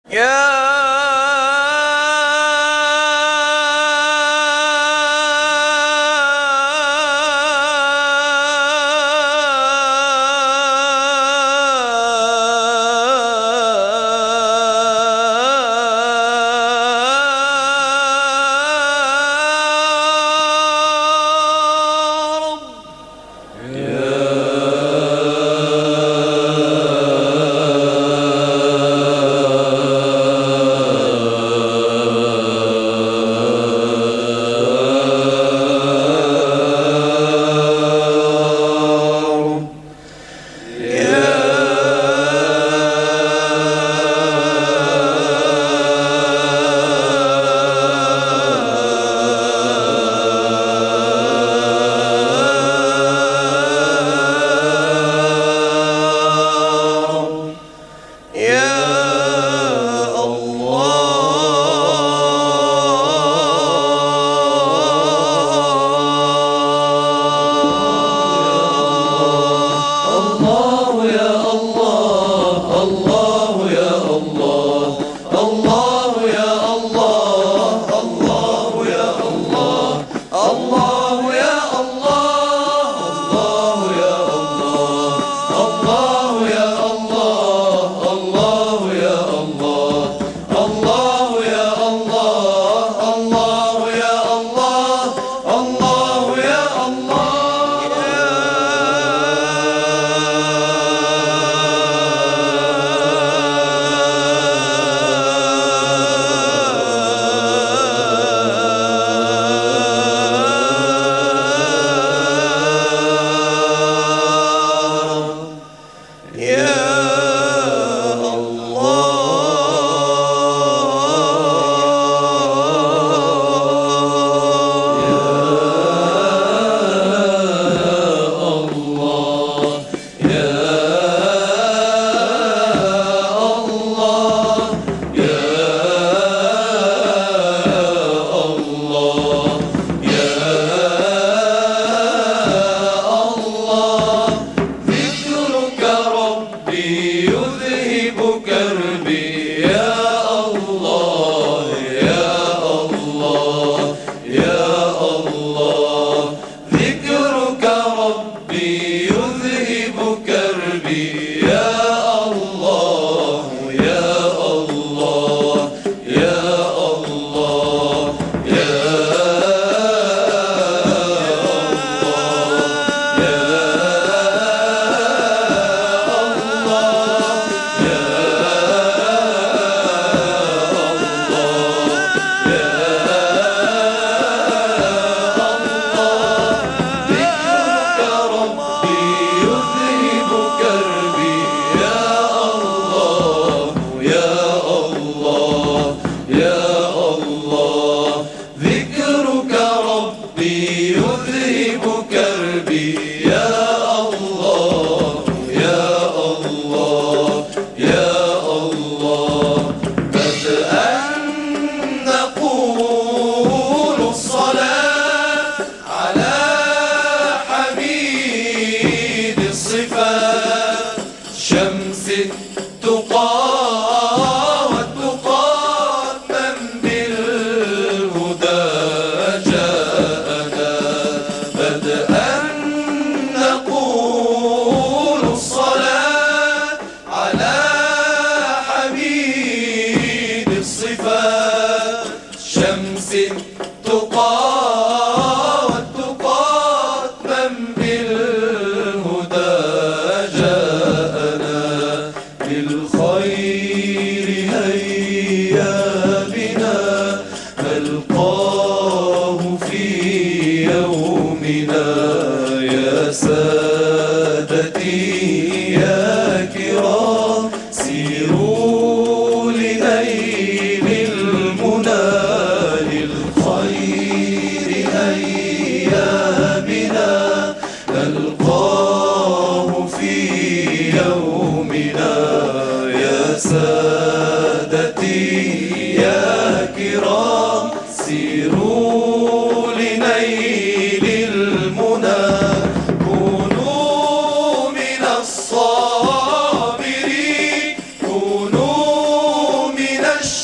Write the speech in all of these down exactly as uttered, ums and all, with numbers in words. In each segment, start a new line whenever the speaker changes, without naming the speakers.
الصابرين كونوا من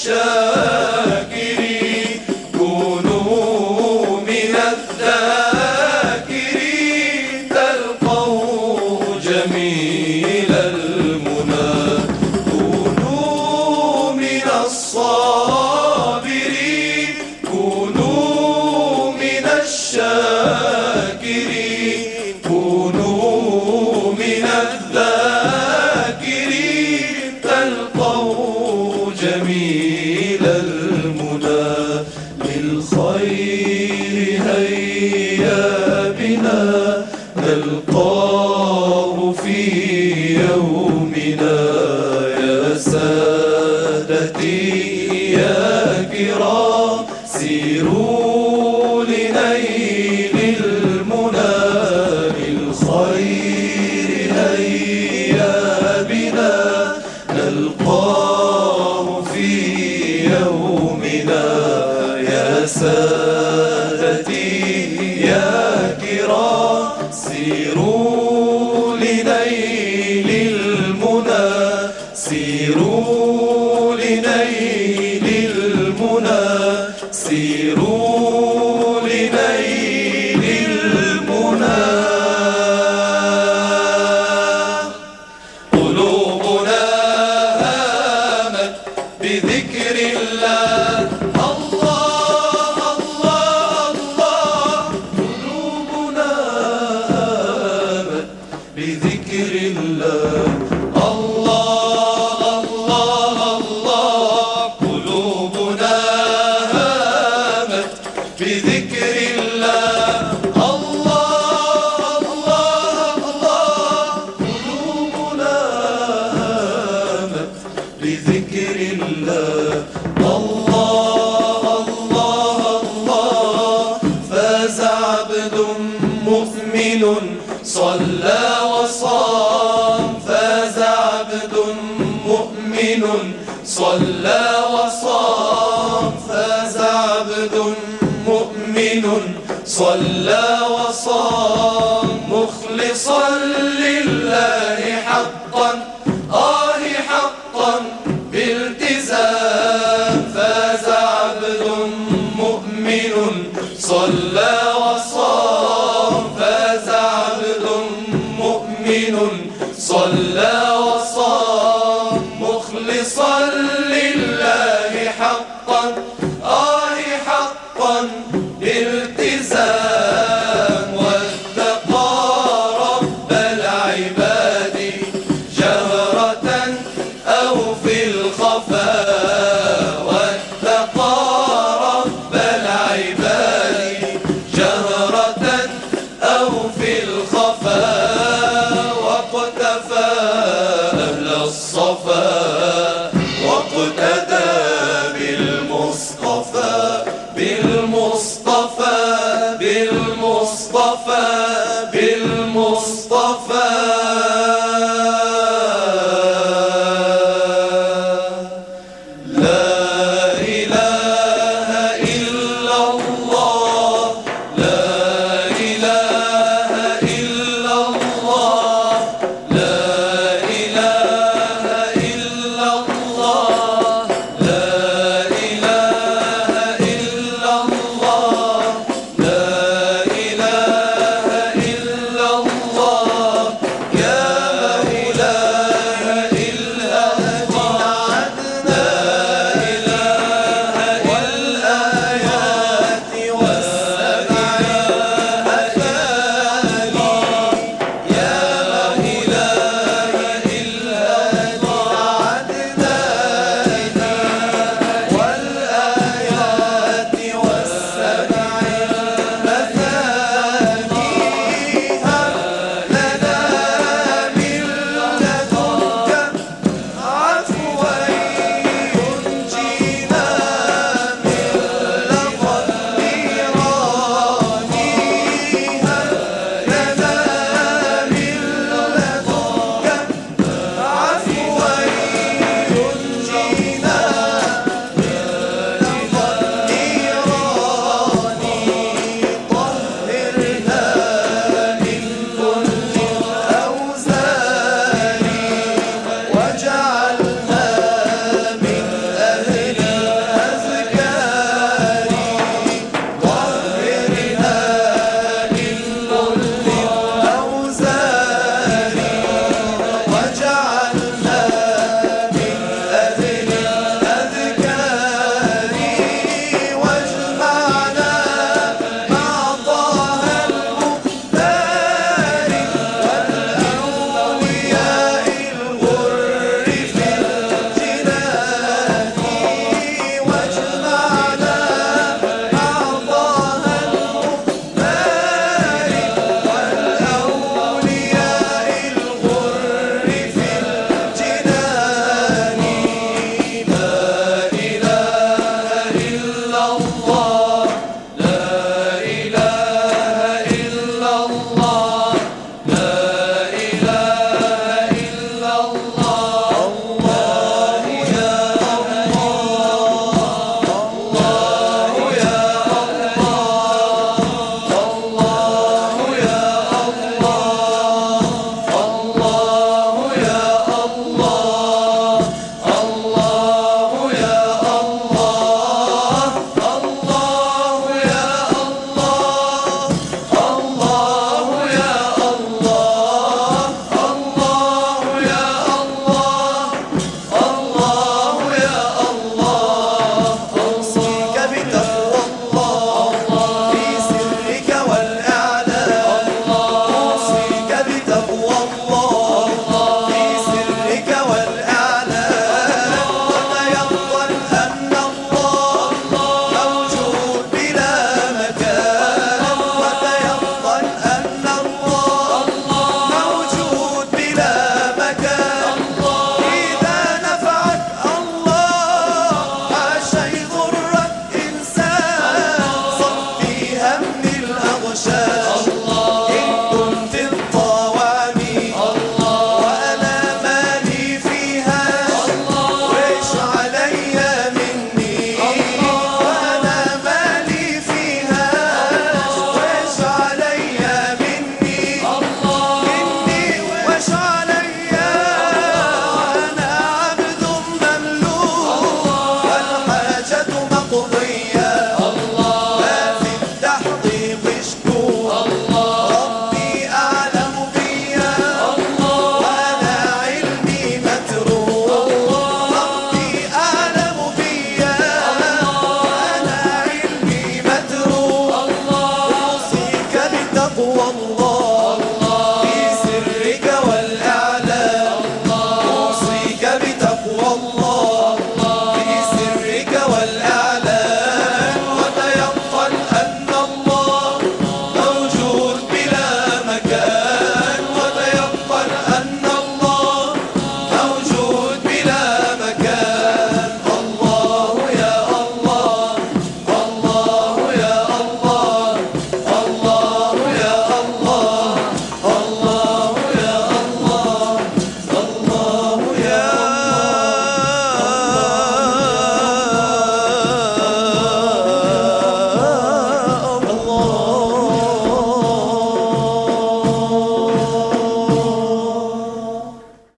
الشاكرين كونوا من الذاكرين تلقوا جميل المنى كونوا من الصابرين كونوا من الشاكرين كونوا من الذاكرين تلقوا جميل المنى للخير هيا بنا نلقاه في يومنا يا سادتي يا كرام سيروا لنيل المنى للخير هيا بنا نلقاه في يومنا يا سادتي يا كرام سيروا لنيل المنى سيروا لنيل المنى سيروا لنيل المنى قلوبنا هامت بذكر الله الله الله الله قلوبنا هامت بذكر الله الله الله الله قلوبنا هامت بذكر الله الله الله الله قلوبنا هامت بذكر الله الله الله الله فاز عبد مؤمن صلى وصام فاز عبد مؤمن صلى وصام فاز عبد مؤمن صلى وصام مخلصا لله حقا آه حقا بالتزام فاز عبد مؤمن صلى وصام فاز عبد مؤمن صلى وصام مخلصا لله حقا آه حقا بالتزام واتقى رب العباد جهرة أو في الخفاء واتقى رب العباد جهرة أو في الخفاء واقتفى أهل الصفا واقتدى